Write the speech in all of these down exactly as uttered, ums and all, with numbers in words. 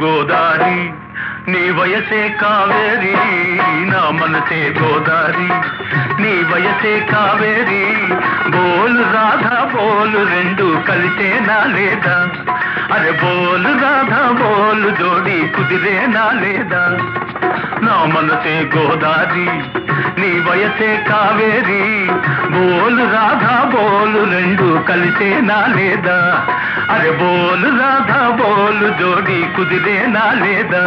గోదారి నీ వయసే కావేరి నా మనసే గోదారి నీ వయసే కావేరి బోలు రాధా బోలు రెండు కలిసేనా లేదా అరే బోలు రాధా బోలు జోడి కుదిరేనా లేదా నా మనసే గోదారి నీ వయసే కావేరి బోలు రాధా బోలు రెండు కలిసేనా లేదా అరే బోలు రాధా బోలు జోడి కుదిరేనా లేదా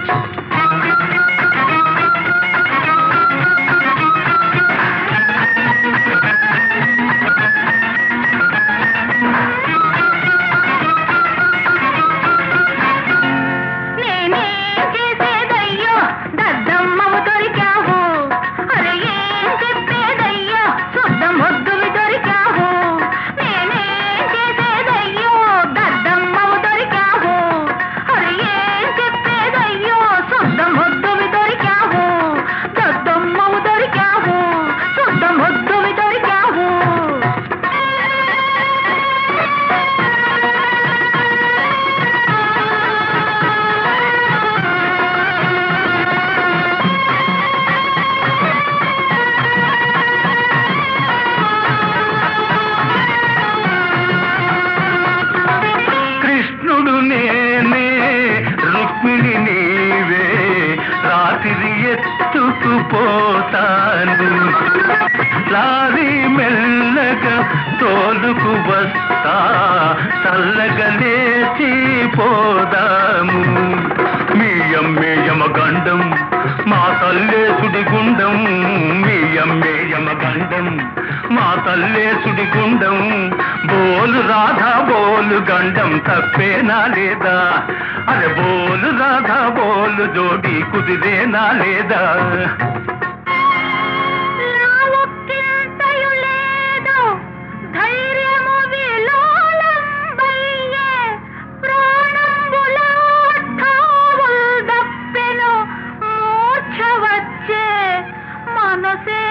రుక్మిణి నీవే రాత్రి ఎత్తుకుపోతాను లారీ మెల్లగా తోలుకు వస్తా చల్లగా లేచి పోదాము మీ అమ్మే యమగండం మా తల్లే సుడిగుండం మీ అమ్మే యమగండం మా తల్లే సుడిగుండం బోలు రాధా బోలు గండం తప్పేనా లేదా అరే బోలు రాధా బోలు జోడి కుదిరేనా లేదా మనసే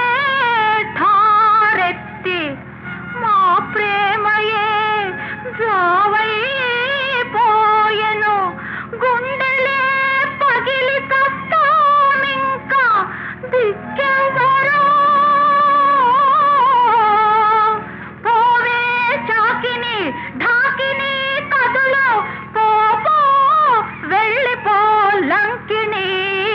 ఠారెత్తి మా ప్రేమయే జావైపోయెను గుండెలే పగిలి కస్తామింకా దిక్కెవరో పోవే చాకిని ఢాకిని కదులో పోపో వెళ్ళిపో లంకిని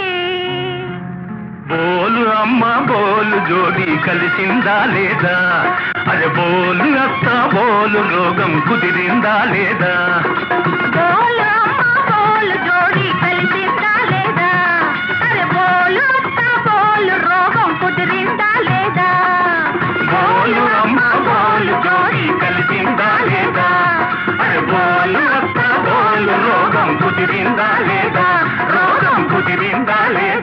బోలు అమ్మ బోలు జోడి కలిసిందా లేదా అరే బోలు అత్త బోలు రోగం కుదిరిందా లేదా బోలు అమ్మ బోలు జోడి కలిసిందా లేదా అరే బోలు అత్త బోలు రోగం కుదిరిందా లేదా బోలు అమ్మ బోలు జోడి కలిసిందా లేదా అరే బోలు అత్త బోలు రోగం కుదిరిందా లేదా రోగం కుదిరిందా లేదా